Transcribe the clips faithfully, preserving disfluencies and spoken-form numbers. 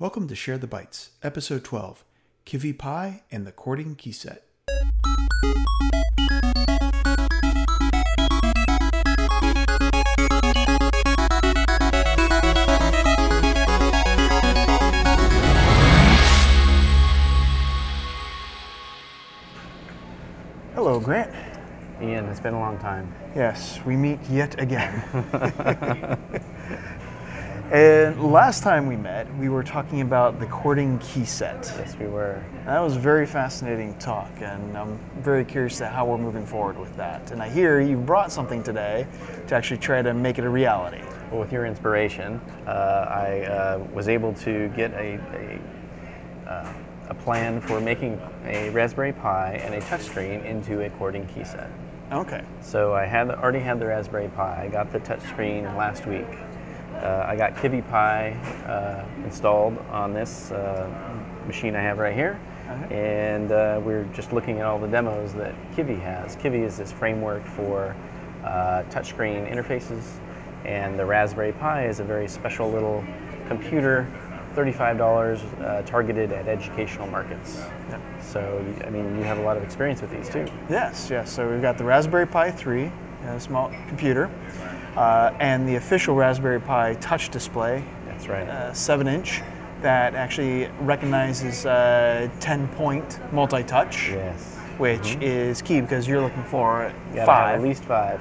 Welcome to Share the Bytes, Episode twelve, Kivy Pi and the Chording Keyset. Hello, Grant. Ian, it's been a long time. Yes, we meet yet again. And last time we met, we were talking about the chording keyset. Yes, we were. That was a very fascinating talk, and I'm very curious to how we're moving forward with that. And I hear you brought something today to actually try to make it a reality. Well, with your inspiration, uh, I uh, was able to get a a, uh, a plan for making a Raspberry Pi and a touchscreen into a chording keyset. Okay. So I had already had the Raspberry Pi. I got the touchscreen last week. Uh, I got Kivy Pi uh, installed on this uh, machine I have right here, uh-huh. and uh, we're just looking at all the demos that Kivy has. Kivy is this framework for uh, touchscreen interfaces, and the Raspberry Pi is a very special little computer, thirty-five dollars, uh, targeted at educational markets. Yep. So, I mean, you have a lot of experience with these too. Yes, yes. So we've got the Raspberry Pi three, a small computer. Uh, and the official Raspberry Pi touch display. That's right. Uh, seven inch that actually recognizes uh, ten point multi-touch. Yes. Which mm-hmm. is key because you're looking for you five. At least five.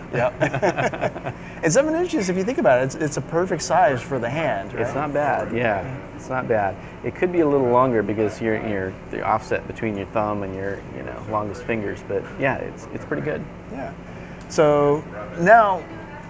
Yep. And seven inches, if you think about it, it's, it's a perfect size for the hand, right? It's not bad, yeah. It's not bad. It could be a little longer because you're, you're the offset between your thumb and your you know longest fingers, but yeah, it's it's pretty good. Yeah. So now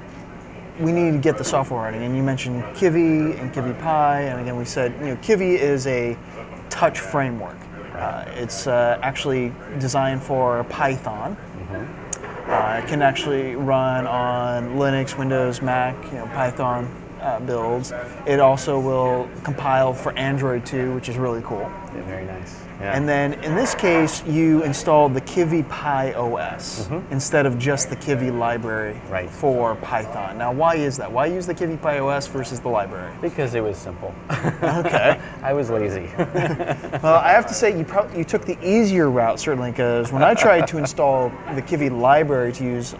we need to get the software running, and you mentioned Kivy and Kivy Pi, and again we said, you know, Kivy is a touch framework. Uh, it's uh, actually designed for Python. Mm-hmm. Uh, it can actually run on Linux, Windows, Mac, you know, Python uh, builds. It also will compile for Android too, which is really cool. Yeah, very nice. Yeah. And then in this case, you installed the Kivy Pi O S mm-hmm. instead of just the Kivy library right. for Python. Now, why is that? Why use the Kivy Pi O S versus the library? Because it was simple. Okay. I was lazy. Well, I have to say, you probably you took the easier route, certainly, because when I tried to install the Kivy library to use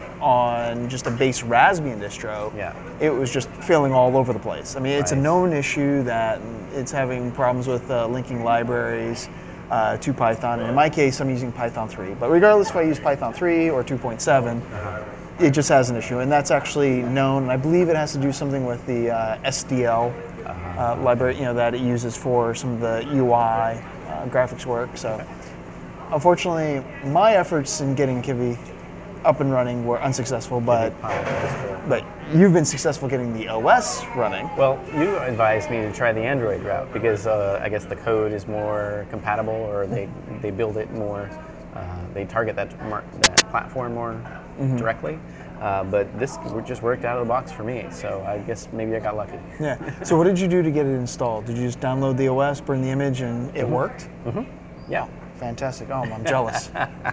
on just a base Raspbian distro, yeah. it was just failing all over the place. I mean, it's right. a known issue that it's having problems with uh, linking libraries uh, to Python, and in my case, I'm using Python three. But regardless if I use Python three or two point seven, uh-huh. it just has an issue, and that's actually known, and I believe it has to do something with the uh, S D L uh-huh. uh, library, you know, that it uses for some of the U I uh, graphics work. So, okay. Unfortunately, my efforts in getting Kivy up and running were unsuccessful, but but you've been successful getting the O S running. Well, you advised me to try the Android route because uh, I guess the code is more compatible, or they they build it more, uh, they target that mar- that platform more mm-hmm. directly. Uh, but this just worked out of the box for me, so I guess maybe I got lucky. Yeah. So what did you do to get it installed? Did you just download the O S, burn the image, and it mm-hmm. worked? Mm-hmm. Yeah. Fantastic. Oh, I'm jealous.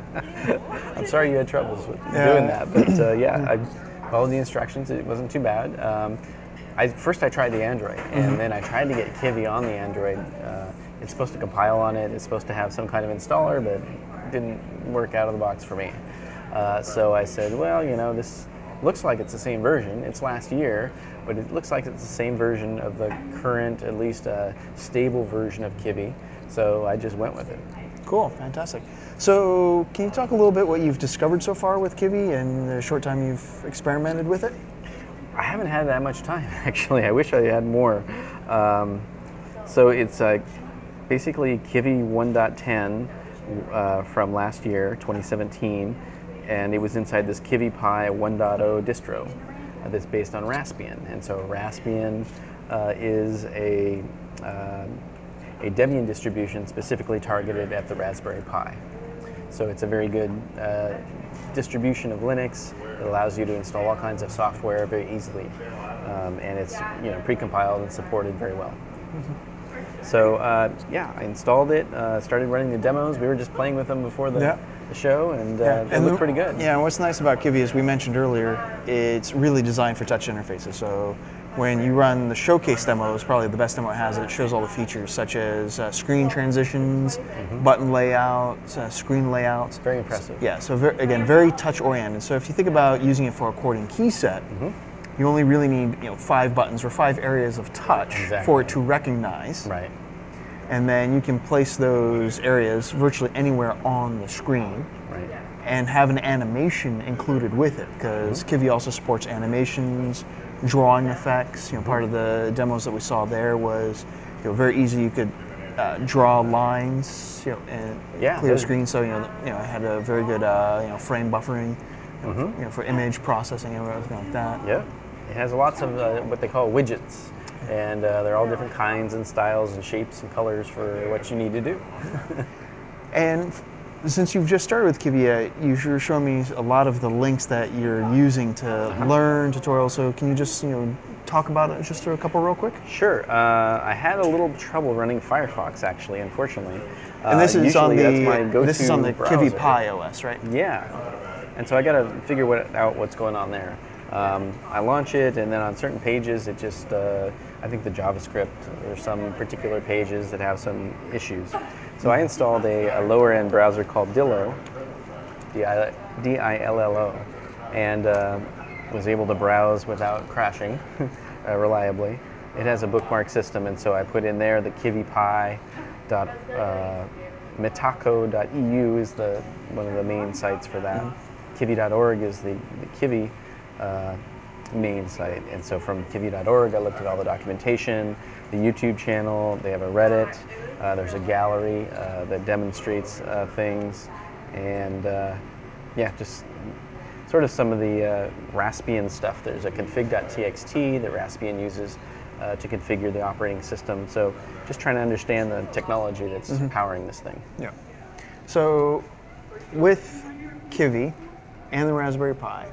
I'm sorry you had troubles with yeah. doing that, but uh, yeah, I followed the instructions. It wasn't too bad. Um, I First I tried the Android, and mm-hmm. then I tried to get Kivy on the Android. Uh, it's supposed to compile on it. It's supposed to have some kind of installer, but it didn't work out of the box for me. Uh, so I said, well, you know, this looks like it's the same version. It's last year, but it looks like it's the same version of the current, at least uh, stable version of Kivy. So I just went with it. Cool, fantastic. So can you talk a little bit what you've discovered so far with Kivy and the short time you've experimented with it? I haven't had that much time, actually. I wish I had more. Um, so it's uh, basically Kivy one point ten uh, from last year, twenty seventeen, and it was inside this Kivy Pi one point oh distro uh, that's based on Raspbian. And so Raspbian uh, is a uh, a Debian distribution specifically targeted at the Raspberry Pi. So it's a very good uh, distribution of Linux. It allows you to install all kinds of software very easily, um, and it's you know precompiled and supported very well. Mm-hmm. So uh, yeah, I installed it, uh, started running the demos. We were just playing with them before the, yeah. the show, and uh, yeah. they looked pretty good. Yeah, and what's nice about Kivy, as we mentioned earlier, it's really designed for touch interfaces. So when you run the showcase demo, is probably the best demo it has. It shows all the features such as uh, screen transitions, mm-hmm. button layouts, uh, screen layouts. Very impressive. So, yeah, so very, again, very touch oriented. So if you think about using it for a chord and key set, mm-hmm. you only really need you know five buttons or five areas of touch exactly. for it to recognize. Right. And then you can place those areas virtually anywhere on the screen. Right. And have an animation included with it, because mm-hmm. Kivy also supports animations, drawing effects. You know, part of the demos that we saw there was, you know, very easy. You could uh, draw lines, you know, and yeah, clear screen. So you know, you know, it had a very good, uh, you know, frame buffering, mm-hmm. you know, for image processing and everything like that. Yeah, it has lots of uh, what they call widgets, and uh, they're all different kinds and styles and shapes and colors for what you need to do. And since you've just started with Kivy, uh, you were showing me a lot of the links that you're using to uh-huh. learn tutorials. So can you just you know talk about it just through a couple real quick? Sure. Uh, I had a little trouble running Firefox actually, unfortunately. And this uh, is on the that's my go-to this is on the browser. Kivy Pi O S, right? Yeah. And so I got to figure what, out what's going on there. Um, I launch it, and then on certain pages, it just uh, I think the JavaScript or some particular pages that have some issues. So I installed a, a lower-end browser called Dillo, D I L L O, and uh, was able to browse without crashing uh, reliably. It has a bookmark system, and so I put in there the KiviPi dot mitaco dot e u is the one of the main sites for that. Mm-hmm. Kivy dot org is the, the Kivy uh, main site, and so from Kivy dot org I looked at all the documentation, the YouTube channel, they have a Reddit, uh, there's a gallery uh, that demonstrates uh, things, and uh, yeah, just sort of some of the uh, Raspbian stuff. There's a config dot t x t that Raspbian uses uh, to configure the operating system, so just trying to understand the technology that's mm-hmm. powering this thing. Yeah. So with Kivy and the Raspberry Pi,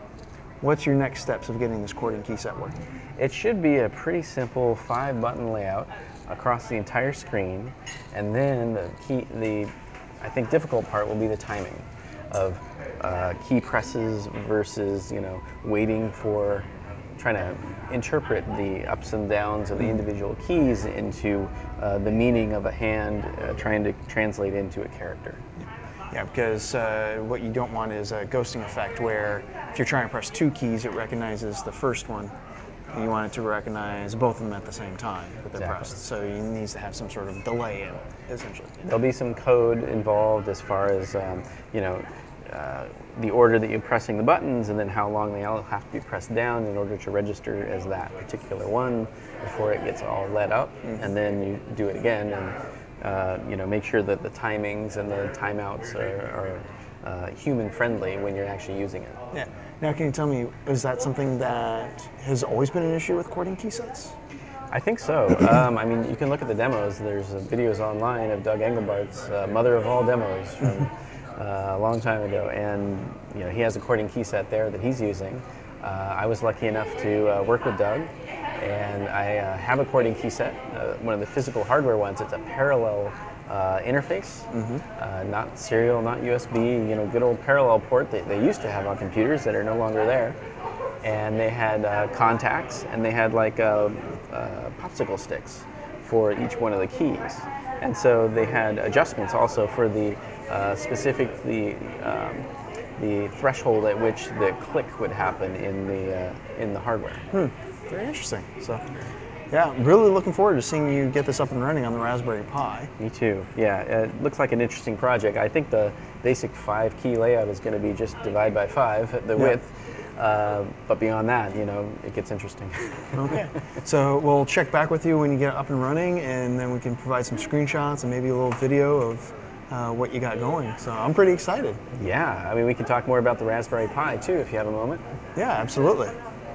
what's your next steps of getting this chord and key set working? It should be a pretty simple five button layout across the entire screen, and then the key, the I think difficult part will be the timing of uh, key presses versus you know waiting for trying to interpret the ups and downs of the individual keys into uh, the meaning of a hand, uh, trying to translate into a character. Yeah, because uh, what you don't want is a ghosting effect where if you're trying to press two keys, it recognizes the first one, and you want it to recognize both of them at the same time that they're exactly. pressed. So you need to have some sort of delay in, essentially. There'll be some code involved as far as, um, you know, uh, the order that you're pressing the buttons, and then how long they all have to be pressed down in order to register as that particular one before it gets all let up, mm-hmm. and then you do it again, and uh, you know, make sure that the timings and the timeouts are, are uh, human friendly when you're actually using it. Yeah. Now, can you tell me, is that something that has always been an issue with chord and key sets? I think so. Um, I mean, you can look at the demos. There's uh, videos online of Doug Engelbart's uh, mother of all demos from uh, a long time ago, and you know he has a chord and key set there that he's using. Uh, I was lucky enough to uh, work with Doug, and I uh, have a chord and key set, uh, one of the physical hardware ones. It's a parallel uh, interface, mm-hmm. uh, not serial, not U S B, you know, good old parallel port that they used to have on computers that are no longer there. And they had uh, contacts, and they had like uh, uh, popsicle sticks for each one of the keys. And so they had adjustments also for the uh, specific, the um, the threshold at which the click would happen in the uh, in the hardware. Hmm. Very interesting. So, yeah, really looking forward to seeing you get this up and running on the Raspberry Pi. Me too. Yeah, it looks like an interesting project. I think the basic five key layout is going to be just divide by five the yeah. width. Uh, but beyond that, you know, it gets interesting. Okay. So we'll check back with you when you get up and running, and then we can provide some screenshots and maybe a little video of uh, what you got going. So I'm pretty excited. Yeah. I mean, we can talk more about the Raspberry Pi, too, if you have a moment. Yeah, absolutely.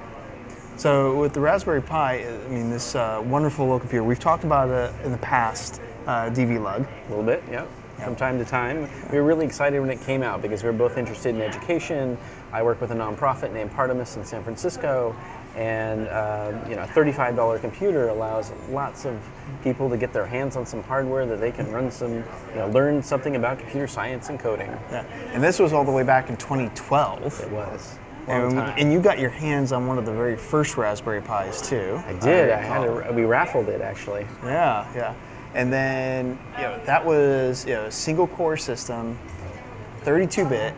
So with the Raspberry Pi, I mean, this uh, wonderful little computer, we've talked about it in the past, uh, D V Lug. A little bit, yeah. From time to time. We were really excited when it came out because we were both interested in education. I work with a nonprofit named Partamus in San Francisco, and uh, you know, a thirty-five dollar computer allows lots of people to get their hands on some hardware that they can run some, you know, learn something about computer science and coding. Yeah, and this was all the way back in twenty twelve. It was. long and, time. and you got your hands on one of the very first Raspberry Pis too. I did. I, I had a, we raffled it actually. Yeah, yeah. And then you know that was you know a single core system, thirty-two bit,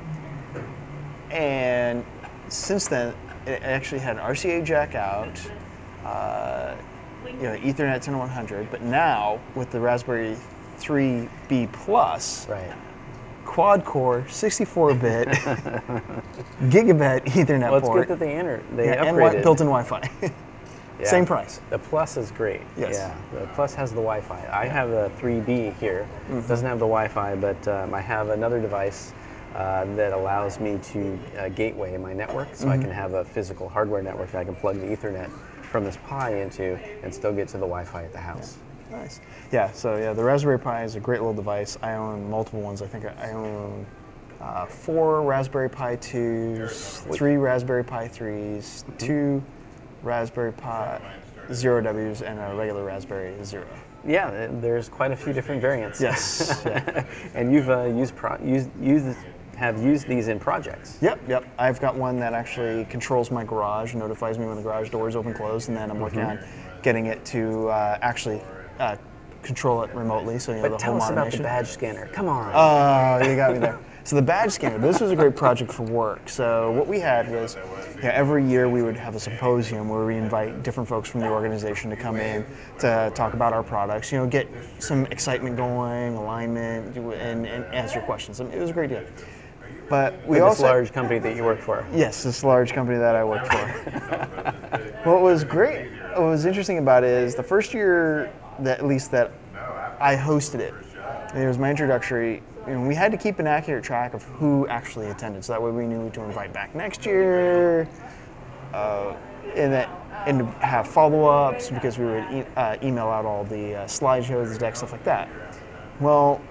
and since then it actually had an R C A jack out, uh, you know Ethernet ten one hundred. But now with the Raspberry three B Plus, right. quad core, sixty-four bit, gigabit Ethernet Well, it's port. good that they entered. They yeah, and upgraded. wi- built-in Wi-Fi. Yeah. Same price. The Plus is great. Yes. Yeah. The Plus has the Wi-Fi. I have a three B here. Mm-hmm. Doesn't have the Wi-Fi, but um, I have another device uh, that allows me to uh, gateway my network, so Mm-hmm. I can have a physical hardware network that I can plug the Ethernet from this Pi into and still get to the Wi-Fi at the house. Nice. Yeah, so yeah, the Raspberry Pi is a great little device. I own multiple ones. I think I own uh, four Raspberry Pi twos, three Raspberry Pi threes, two Raspberry Pi Zero W's, and a regular Raspberry Zero. Yeah, th- there's quite a few different variants. Yes. Yeah. And you've uh, used, pro- used, used have used these in projects. Yep, yep. I've got one that actually controls my garage, notifies me when the garage door is open, closed, and then I'm working on getting it to uh, actually uh, control it remotely. So you know But the tell home us about the automation. badge scanner. Come on. Oh, you got me there. So the badge scanner, this was a great project for work. So what we had was, you know, every year we would have a symposium where we invite different folks from the organization to come in to talk about our products, you know, get some excitement going, alignment, and, and answer questions. I mean, it was a great deal. But we With also this large company that you work for. Yes, this large company that I work for. What was great, what was interesting about it is the first year that at least that I hosted it, and it was my introductory, you know, we had to keep an accurate track of who actually attended, so that way we knew who to invite back next year, uh, and that and to have follow-ups because we would e- uh, email out all the uh, slideshows, the decks, stuff like that. Well,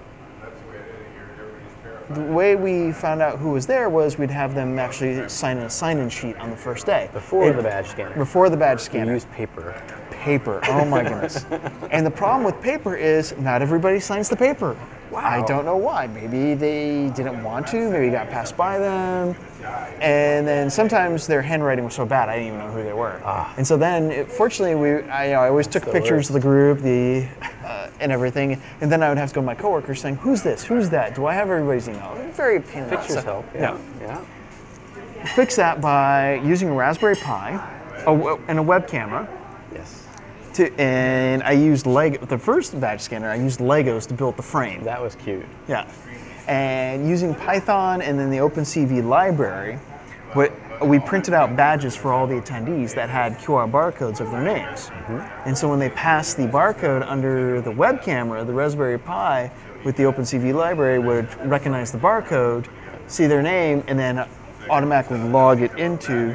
the way we found out who was there was we'd have them actually sign a sign-in sheet on the first day. Before It- the badge scanner. Before the badge You scanner. use paper. Paper. Oh my goodness. And the problem with paper is not everybody signs the paper. Wow. I don't know why. Maybe they didn't want to. Maybe it got passed by them. And then sometimes their handwriting was so bad I didn't even know who they were. Ah. And so then, it, fortunately, we I, you know, I always took the pictures worst. of the group, the uh, and everything. And then I would have to go to my coworkers saying, "Who's this? Who's that? Do I have everybody's email?" Very pain in the Pictures ass. help. Yeah. Yeah. Yeah. Fix that by using a Raspberry Pi a, w- and a web camera. Yes. To, and I used Lego. The first badge scanner, I used Legos to build the frame. That was cute. Yeah, and using Python and then the OpenCV library, what we printed out badges for all the attendees that had Q R barcodes of their names. And so when they passed the barcode under the web camera, the Raspberry Pi with the OpenCV library would recognize the barcode, see their name, and then automatically log it into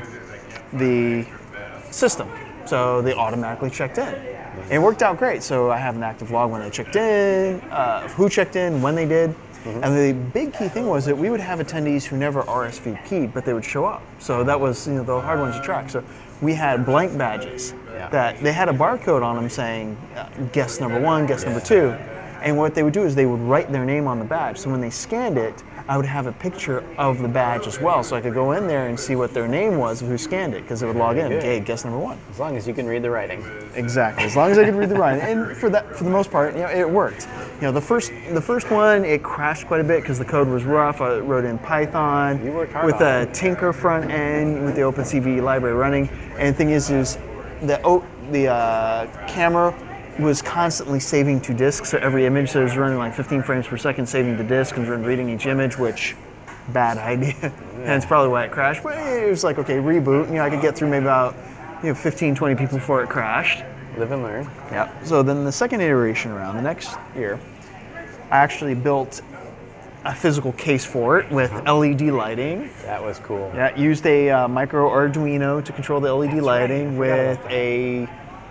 the system. So they automatically checked in. And it worked out great. So I have an active log when they checked in, uh, who checked in, when they did. And the big key thing was that we would have attendees who never R S V P'd, but they would show up. So that was, you know, the hard ones to track. So we had blank badges Yeah. that they had a barcode on them saying uh, guest number one, guest number two. And what they would do is they would write their name on the badge. So when they scanned it, I would have a picture of the badge as well, so I could go in there and see what their name was of who scanned it, because it would log in. Good. Okay, guest number one. As long as you can read the writing. Exactly. As long as I could read the writing, and for that, for the most part, you know, it worked. You know, the first, the first one, it crashed quite a bit because the code was rough. I wrote in Python You worked hard with on a it. Tinker front end with the OpenCV library running. And the thing is, is the o, the uh, camera was constantly saving to disk, so every image so it was running like fifteen frames per second, saving to disk and reading each image, which bad idea. And it's probably why it crashed. But it was like, okay, reboot. You know, I could get through maybe about you know fifteen, twenty people before it crashed. Live and learn. Yeah. So then the second iteration around, the next year, I actually built a physical case for it with L E D lighting. That was cool. Yeah, used a uh, micro Arduino to control the L E D lighting right. I forgot with about that. a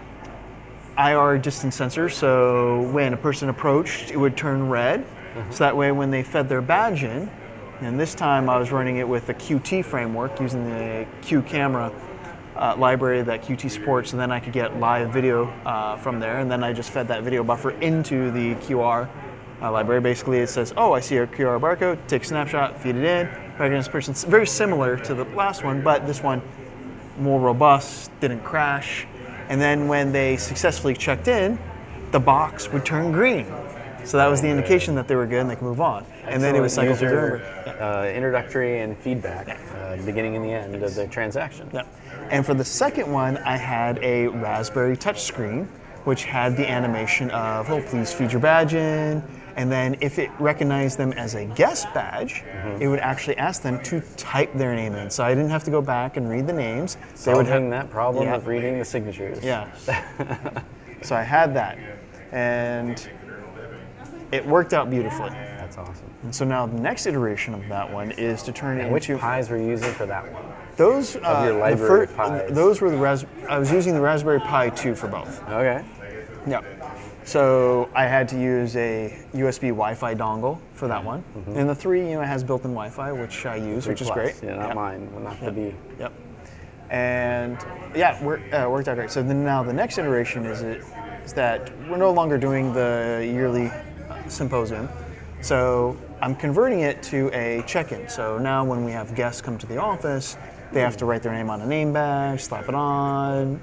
I R distance sensor. So when a person approached, it would turn red. So that way when they fed their badge in, and this time I was running it with the Q T framework using the Q camera uh, library that Q T supports, and then I could get live video uh, from there, and then I just fed that video buffer into the Q R uh, library. Basically it says, oh, I see a Q R barcode, take a snapshot, feed it in, recognize person. It's very similar to the last one, but this one more robust, didn't crash. And then when they successfully checked in, the box would turn green. So that was the indication that they were good and they could move on. And then it was cycle through user, uh, introductory and feedback, uh, beginning and the end of the transaction. Yeah. And for the second one, I had a Raspberry touchscreen, which had the animation of, oh, please feed your badge in. And then if it recognized them as a guest badge, mm-hmm. it would actually ask them to type their name in. So I didn't have to go back and read the names. Solving they would have that problem yeah. of reading the signatures. Yeah. So I had that. And it worked out beautifully. That's awesome. And so now the next iteration of that one is to turn it and which into... Pis were you using for that one? Those, of uh, your library the fir- Pis. Those were the Ras- I was using the Raspberry Pi two for both. Okay. Yeah. So I had to use a U S B Wi-Fi dongle for that one. Mm-hmm. And the three, you know, has built-in Wi-Fi, which I use, which plus. is great. Yeah, not yep. mine, well, not yep. the B. Yep. And yeah, it worked, uh, worked out great. So then now the next iteration is, it, is that we're no longer doing the yearly uh, symposium. So I'm converting it to a check-in. So now when we have guests come to the office, they have to write their name on a name badge, slap it on.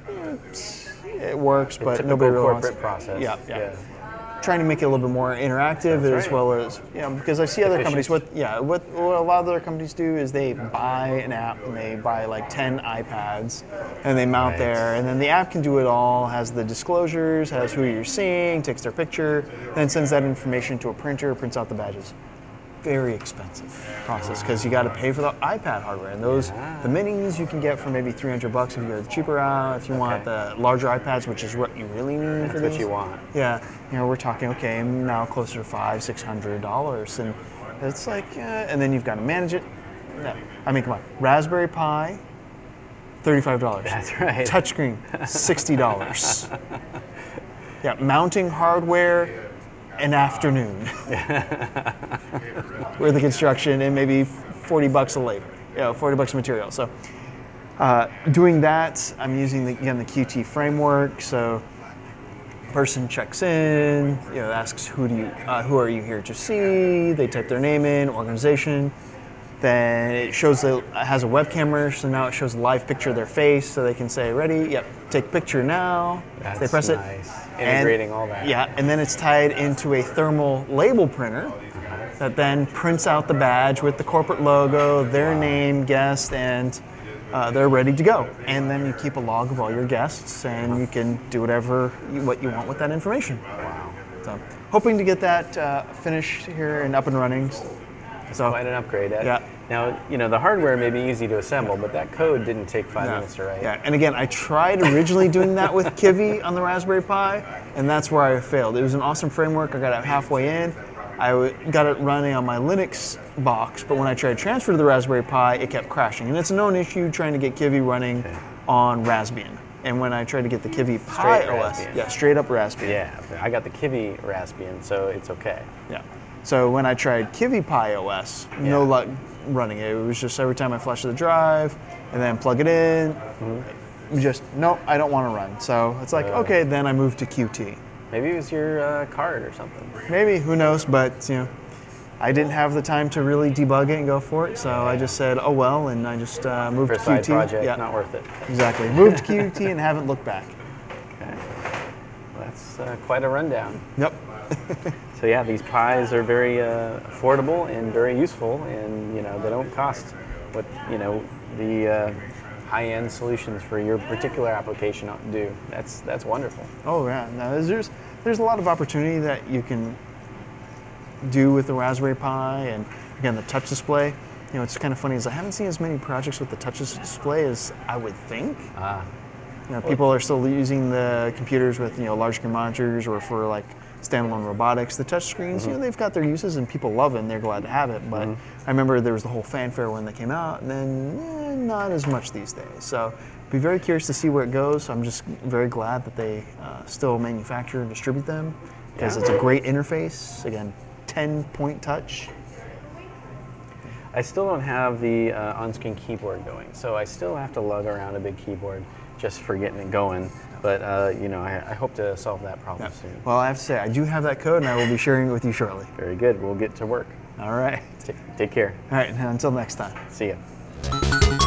It works, the but nobody really wants corporate process. Yeah, yeah, yeah. Trying to make it a little bit more interactive That's as right. well as, you know, because I see other companies, what yeah, what, what a lot of other companies do is they buy an app and they buy like ten iPads and they mount right. there, and then the app can do it all, has the disclosures, has who you're seeing, takes their picture, then sends that information to a printer, prints out the badges. Very expensive process because you got to pay for the iPad hardware, and those yeah. the minis you can get for maybe three hundred bucks if you go the cheaper route. If you okay. want the larger iPads, which is what you really need That's for what these. you want. Yeah, you know, we're talking okay now closer to five, six hundred dollars, and it's like, uh, and then you've got to manage it. No, I mean, come on, Raspberry Pi, thirty-five dollars. That's right. Touchscreen, sixty dollars. Yeah, mounting hardware. An afternoon with the construction and maybe forty bucks a labor, you know, forty bucks of material. So uh, doing that, I'm using the, again the Q T framework. So person checks in, you know, asks who do you, uh, who are you here to see? They type their name in, organization. Then it shows the, it has a web camera, so now it shows a live picture of their face, so they can say, ready, yep, take picture now. That's they press nice. it. Integrating and, all that. Yeah, and then it's tied into a thermal label printer that then prints out the badge with the corporate logo, their wow. name, guest, and uh, they're ready to go. And then you keep a log of all your guests, and you can do whatever you, what you want with that information. Wow. So, hoping to get that uh, finished here and up and running. So quite an upgrade. That, yeah. Now, you know, the hardware may be easy to assemble, but that code didn't take five no. minutes to write. Yeah, and again, I tried originally doing that with Kivy on the Raspberry Pi, and that's where I failed. It was an awesome framework. I got it halfway in. I w- got it running on my Linux box, but when I tried to transfer to the Raspberry Pi, it kept crashing. And it's a known issue trying to get Kivy running okay. on Raspbian. And when I tried to get the Kivy Pi O S, Raspbian. yeah, straight up Raspbian. Yeah, I got the Kivy Raspbian, so it's okay. Yeah. So when I tried Kivy Pi O S, yeah. no luck running it. It was just every time I flash the drive and then plug it in, mm-hmm. just, nope, I don't want to run. So it's like, uh, okay, then I moved to Q T. Maybe it was your uh, card or something. Maybe, who knows, but you know, I didn't have the time to really debug it and go for it, so I just said, oh well, and I just uh, moved For a to Q T. side project, yeah. not worth it. Exactly. Moved to Q T and haven't looked back. Okay. Well, that's uh, quite a rundown. Yep. So yeah, these Pis are very uh, affordable and very useful, and you know they don't cost what you know the uh, high-end solutions for your particular application do. That's that's wonderful. Oh yeah, no, there's there's a lot of opportunity that you can do with the Raspberry Pi, and again the touch display. You know, it's kind of funny is I haven't seen as many projects with the touch display as I would think. Ah. You know, people are still using the computers with you know large screen monitors or for like standalone robotics. The touch screens, mm-hmm. you know, they've got their uses and people love it and they're glad to have it. But mm-hmm. I remember there was the whole fanfare when they came out, and then eh, not as much these days. So be very curious to see where it goes. I'm just very glad that they uh, still manufacture and distribute them because yeah. it's a great interface. Again, ten point touch. I still don't have the uh, on-screen keyboard going, so I still have to lug around a big keyboard just for getting it going. But uh, you know, I, I hope to solve that problem yeah. soon. Well, I have to say, I do have that code, and I will be sharing it with you shortly. Very good. We'll get to work. All right. Take, take care. All right. Until next time. See ya.